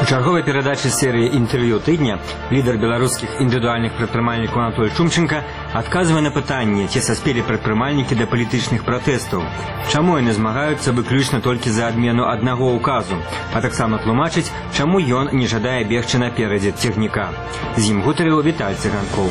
У чарговай перадачы серыі інтэрв'ю тыдня лідар беларускіх індывідуальных прадпрымальнікаў Анатоль Шумченко адказвае на пытанне, ці саспелі прадпрымальнікі да палітычных пратэстаў, чаму яны змагаюцца выключна толькі за адмену аднаго ўказу, а таксама тлумачыць, чаму ён не жадае бегчы наперадзе цягніка. З ім гутарыў Віталь Цыганкоў.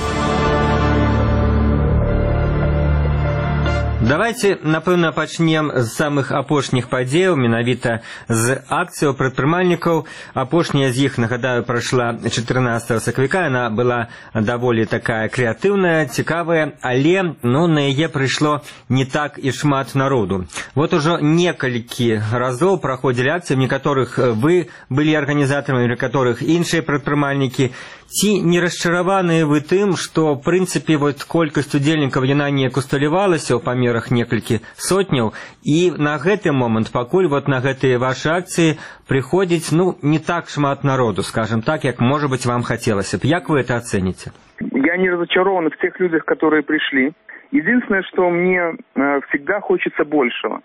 Давайте, напэўна, пачнем з самых апошніх падзеяў, менавіта з акцыяў прадпрымальнікаў. Апошняя з іх, нагадаю, прайшла 14 сакавіка. Яна была даволі такая крэатыўная, цікавая, але на яе прыйшло не так і шмат народу. Вот ужо некалькі разоў праходзілі акцыі, у некаторых вы былі арганізатарамі, у некаторых іншыя прадпрымальнікі. Ці не расчараваныя вы тым, што, в прынцыпе, колькасць удзельнікаў яна неяк усталявалася ў памерах некалькі сотняў, і на гэты момант, пакуль на гэтыя вашы акцыі прыходзіць, не так шмат народу, скажем так, як, может быть, вам хотелось бы. Як вы это оцените? Я не разочарован в тех людях, которые пришли. Единственное, что мне всегда хочется большего.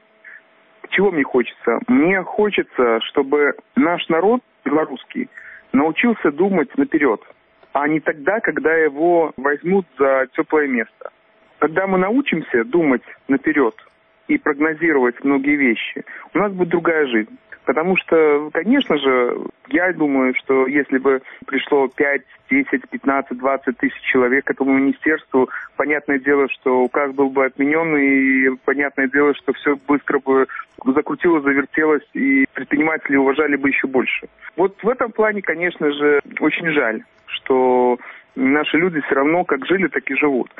Чего мне хочется? Мне хочется, чтобы наш народ белорусский научился думать наперед, а не тогда, когда его возьмут за теплое место. Когда мы научимся думать наперед и прогнозировать многие вещи, у нас будет другая жизнь. Потому что, конечно же, я думаю, что если бы пришло 5, 10, 15, 20 тысяч человек к этому министерству, понятное дело, что указ был бы отменен, и понятное дело, что все быстро бы закрутилось, завертелось, и предприниматели уважали бы еще больше. Вот в этом плане, конечно же, очень жаль, что наши люди все равно как жили, так и живут.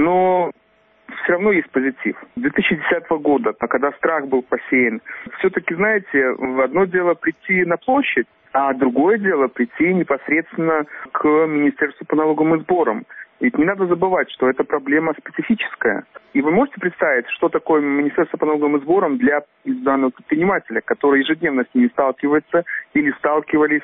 Но все равно есть позитив. 2010 года, когда страх был посеян, все-таки, знаете, одно дело прийти на площадь, а другое дело прийти непосредственно к Министерству по налогам и сборам. Ведь не надо забывать, что это проблема специфическая. И вы можете представить, что такое Министерство по налогам и сборам для данного предпринимателя, который ежедневно с ними сталкивается или сталкивались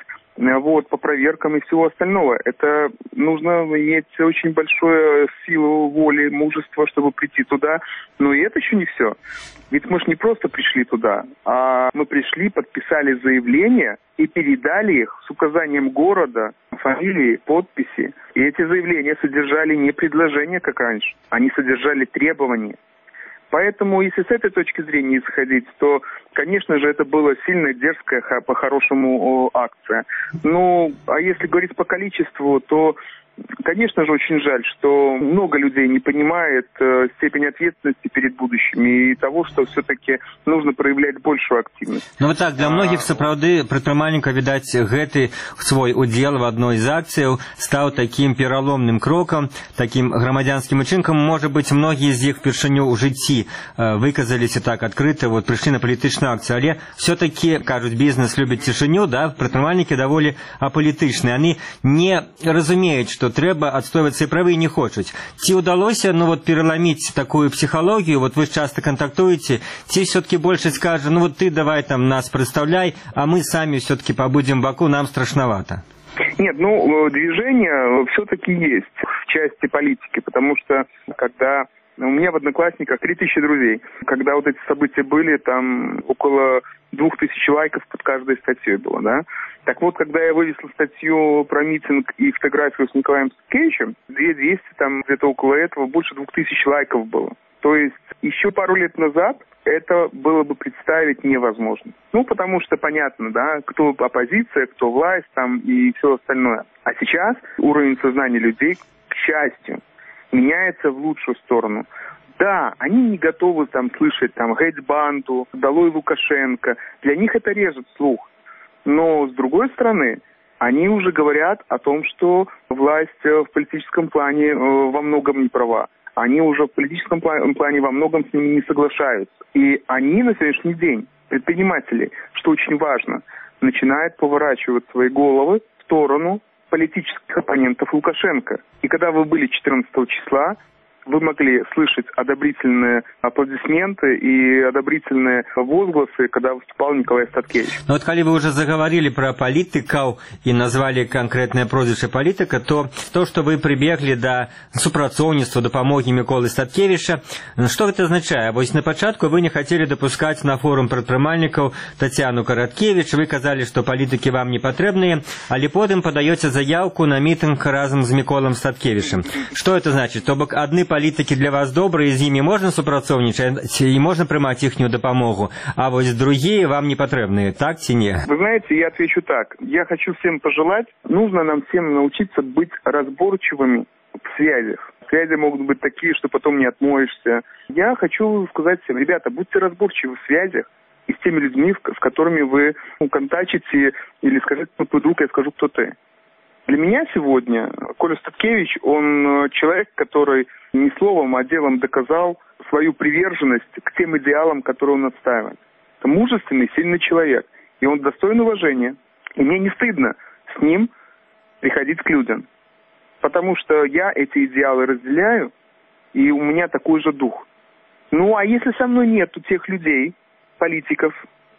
по проверкам и всего остального. Это нужно иметь очень большую силу воли, мужество, чтобы прийти туда. Но и это еще не все. Ведь мы же не просто пришли туда, а мы пришли, подписали заявление и передали их с указанием города, фамилии, подписи. И эти заявления содержали не предложения, как раньше, они содержали требования. Поэтому, если с этой точки зрения исходить, то, конечно же, это была сильно дерзкая, по-хорошему, акция. А если говорить по количеству, то, конечно же, очень жаль, что много людей не понимает степень ответственности перед будущими и того, что все-таки нужно проявлять большую активность. Вот так, для многих, сапраўды, прадпрымальніка, відаць, гэты свой удзел в одной из акций стал таким пераломным кроком, таким грамадзянским учинком. Может быть, многие из них впершыню ў жыцці выказаліся так открыто, пришли на палітычную акцию, але все-таки, кажут, бизнес любит тишиню, да, прадпрымальнікі даволі аполітычныя. Они не разумеют, что трэба адстойваць свае правы і не хочуць. Ці ўдалося пераламіць такую псіхалогію, вы ж часто контактуеце, ці все-таки больше скажа, ты давай там нас представляй, а мы сами все-таки побудем в боку, нам страшновато. Нет, движение все-таки есть в части политики, потому что когда у меня в Одноклассниках 3000 друзей, когда эти события были, там около 2000 лайков под каждой статьей было, да? Так вот, когда я вывесил статью про митинг и фотографию с Николаем Сткевичем, 2200, там где-то около этого, больше 2000 лайков было. То есть еще пару лет назад это было бы представить невозможно. Потому что понятно, да, кто оппозиция, кто власть там и все остальное. А сейчас уровень сознания людей, к счастью, меняется в лучшую сторону. Да, они не готовы слышать гейт-банду, долой Лукашенко. Для них это режет слух. Но, с другой стороны, они уже говорят о том, что власть в политическом плане во многом не права. Они уже в политическом плане во многом с ними не соглашаются. И они на сегодняшний день, предприниматели, что очень важно, начинают поворачивать свои головы в сторону политических оппонентов Лукашенко. И когда вы были 14 числа, вы могли слышать одобрительные аплодисменты и одобрительные возгласы, когда выступал Николай Статкевич. Ну вот, когда вы уже заговорили про политиков и назвали конкретное прозвище политика, то что вы прибегли до супрацоўніцтва, допомоги Миколы Статкевича, что это означает? Вот на початку вы не хотели допускать на форум предпринимальников Татьяну Короткевич, вы сказали, что политики вам не потребные, але потом подаете заявку на митинг разом с Миколом Статкевичем. Что это значит? То бок одни политики для вас добрые, з ними можно супрацоўничать и можно принимать ихнюю допомогу, а вот другие вам не потребные, так ці не? Вы знаете, я отвечу так. Я хочу всем пожелать, нужно нам всем научиться быть разборчивыми в связях. Связи могут быть такие, что потом не отмоешься. Я хочу сказать всем, ребята, будьте разборчивы в связях и с теми людьми, с которыми вы контачите, или скажите, твой друг, я скажу, кто ты. Для меня сегодня Коля Статкевич, он человек, который не словом, а делом доказал свою приверженность к тем идеалам, которые он отстаивает. Это мужественный, сильный человек, и он достоин уважения. И мне не стыдно с ним приходить к людям, потому что я эти идеалы разделяю, и у меня такой же дух. Ну, а если со мной нету тех людей, политиков,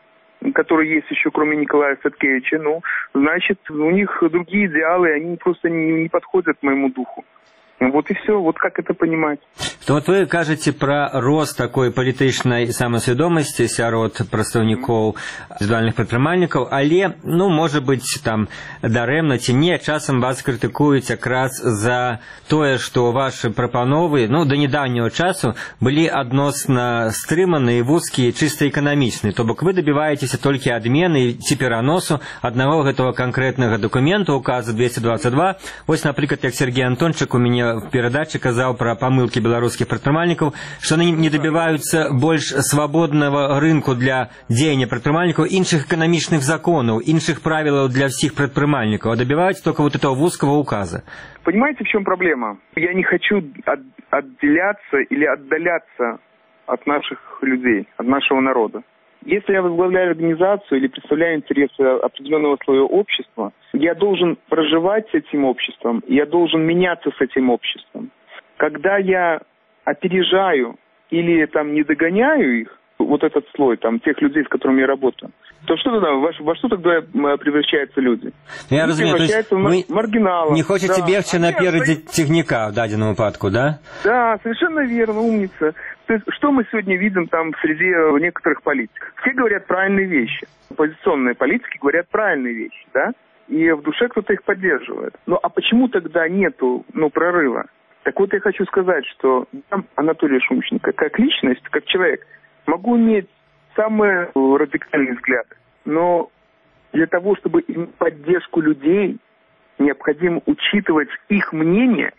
которые есть еще кроме Николая Статкевича, ну, значит, у них другие идеалы, они просто не подходят моему духу. Вот и все, вот как это понимать. То вот вы кажете про рост такой палітычнай самасвядомасці сярод прадстаўнікоў індывідуальных прадпрымальнікаў, але, ну, можа быць, там, дарэмна ці не, часам вас крытыкуюць якраз за тое, што вашы прапановы, ну, да недаўняго часу былі адносна стрыманыя, вузкія, чыста эканамічныя. То бок вы добіваецеся толькі адмены ці пераносу аднаго гэтага канкрэтнага дакумента, указа 222. Вось, напрыклад, як Сергей Антончык у мяне в передаче казал про помылки белорусских предпринимальников, что они не добиваются больше свободного рынку для деяния предпринимальников, інших экономичных законов, інших правил для всех предпринимальников, а добиваются только вот этого узкого указа. Понимаете, в чем проблема? Я не хочу отделяться или отдаляться от наших людей, от нашего народа. Если я возглавляю организацию или представляю интересы определенного слоя общества, я должен проживать с этим обществом, я должен меняться с этим обществом. Когда я опережаю или там не догоняю их, вот этот слой, там, тех людей, с которыми я работаю, то что тогда, во что тогда превращаются люди? Я разумею, превращаются в маргиналов. Не хочете бегче напереди техника в даденном упадку, да? Да, совершенно верно, умница. То есть, что мы сегодня видим там среди некоторых политиков? Все говорят правильные вещи. Оппозиционные политики говорят правильные вещи, да? И в душе кто-то их поддерживает. Ну, а почему тогда нету, прорыва? Так вот, я хочу сказать, что я, Анатолий Шумченко, как личность, как человек, могу иметь самые радикальные взгляды, но для того, чтобы иметь поддержку людей, необходимо учитывать их мнение,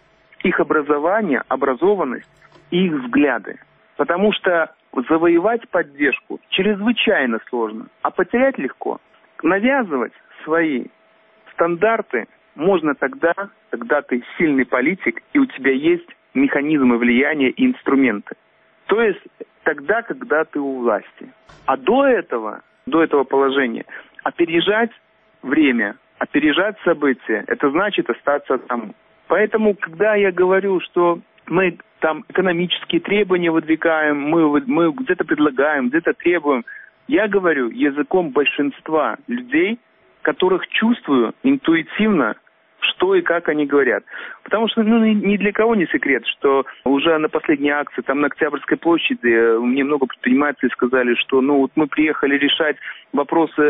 их образование, образованность и их взгляды. Потому что завоевать поддержку чрезвычайно сложно, а потерять легко. Навязывать свои стандарты можно тогда, когда ты сильный политик и у тебя есть механизмы влияния и инструменты. То есть тогда, когда ты у власти. А до этого положения опережать время, опережать события, это значит остаться там. Поэтому, когда я говорю, что мы там экономические требования выдвигаем, мы где-то предлагаем, где-то требуем, я говорю языком большинства людей, которых чувствую интуитивно, что и как они говорят. Потому что ни для кого не секрет, что уже на последней акции, там на Октябрьской площади, мне много предпринимателей сказали, что мы приехали решать вопросы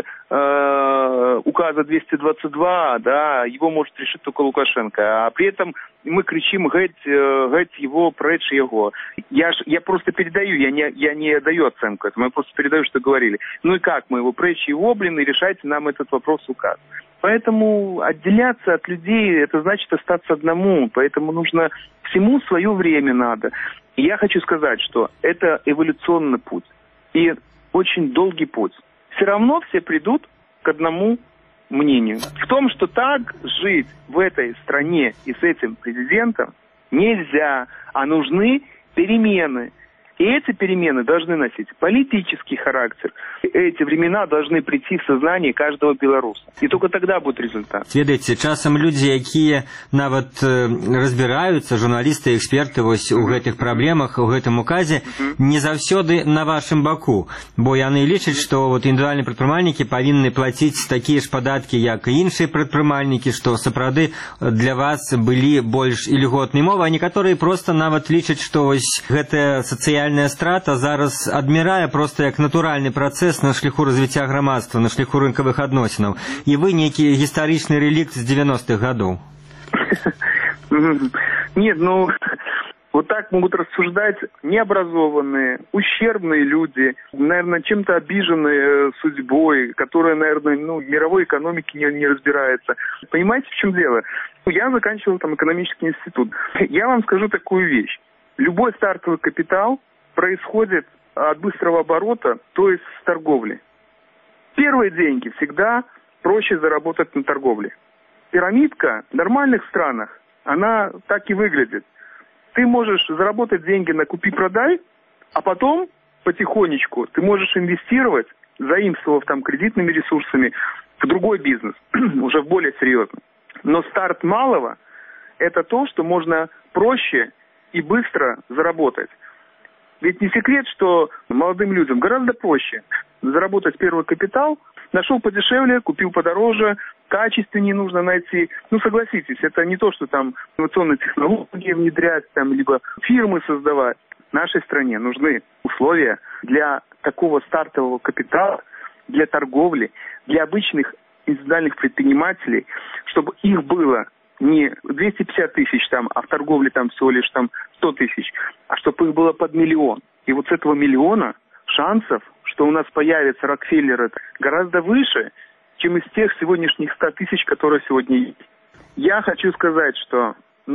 указа 222, да, его может решить только Лукашенко. А при этом мы кричим «геть его, прочь его». Я просто передаю, я не даю оценку этому, я просто передаю, что говорили. Ну и как мы его, прочь его, и решайте нам этот вопрос указ. Поэтому отделяться от людей, это значит остаться одному. Поэтому нужно всему свое время надо. И я хочу сказать, что это эволюционный путь. И очень долгий путь. Все равно все придут к одному мнению. В том, что так жить в этой стране и с этим президентом нельзя. А нужны перемены. И эти перемены должны носить политический характер. Эти времена должны прийти в сознание каждого белоруса. И только тогда будет результат. Ведаеце, часам людзі, якія нават разбіраюцца, журналісты, эксперты вось у гэтых праблемах, у гэтым указе, не заўсёды на вашым баку. Бо яны лічаць, што вот індывідуальныя прадпрымальнікі павінны плаціць такія ж падаткі, як і іншыя прадпрымальнікі, што сапраўды для вас былі больш ільготныя умовы, а некаторыя проста нават лічаць, што вось гэтая сацыяльная страта зараз адмірае проста як натуральны працэс на шляху развіцця грамадства, на шляху рынкавых адносінаў. І вы нейкі гістарычны реликт з 90-х годов. Нет, ну, вот так могут рассуждать необразованные, ущербные люди, наверное, чем-то обиженные судьбой, которая, наверное, в мировой экономике не разбирается. Понимаете, в чем дело? Я заканчивал там экономический институт. Я вам скажу такую вещь. Любой стартовый капитал происходит от быстрого оборота, то есть с торговли. Первые деньги всегда проще заработать на торговле. Пирамидка в нормальных странах, она так и выглядит. Ты можешь заработать деньги на купи-продай, а потом потихонечку ты можешь инвестировать, заимствовав там кредитными ресурсами, в другой бизнес, уже в более серьезный. Но старт малого – это то, что можно проще и быстро заработать. Ведь не секрет, что молодым людям гораздо проще заработать первый капитал, нашел подешевле, купил подороже, качественнее нужно найти. Ну, согласитесь, это не то, что там инновационные технологии внедрять, там, либо фирмы создавать. В нашей стране нужны условия для такого стартового капитала, для торговли, для обычных индивидуальных предпринимателей, чтобы их было не 250 тысяч там, а в торговле там всего лишь там 100 тысяч, а чтобы их было под миллион. И вот с этого миллиона шансов, что у нас появятся Рокфеллеры, гораздо выше, чем из тех сегодняшних 100 тысяч, которые сегодня есть. Я хочу сказать, что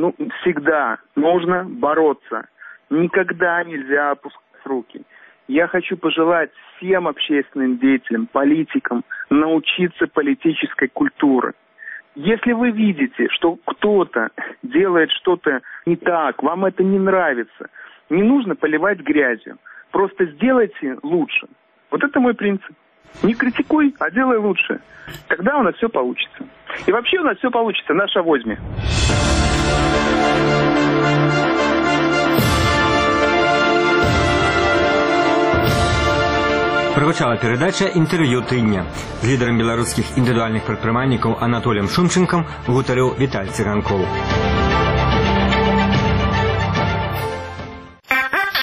всегда нужно бороться. Никогда нельзя опускать руки. Я хочу пожелать всем общественным деятелям, политикам научиться политической культуре. Если вы видите, что кто-то делает что-то не так, вам это не нравится, не нужно поливать грязью. Просто сделайте лучше. Вот это мой принцип. Не критикуй, а делай лучше. Тогда у нас все получится. И вообще у нас все получится. Наша возьме. Прагучала перадача «Інтэрв'ю тыдня». З лідарам беларускіх індывідуальных прадпрымальнікаў Анатоліем Шумчынкам гутарыў Віталь Цыганкоў.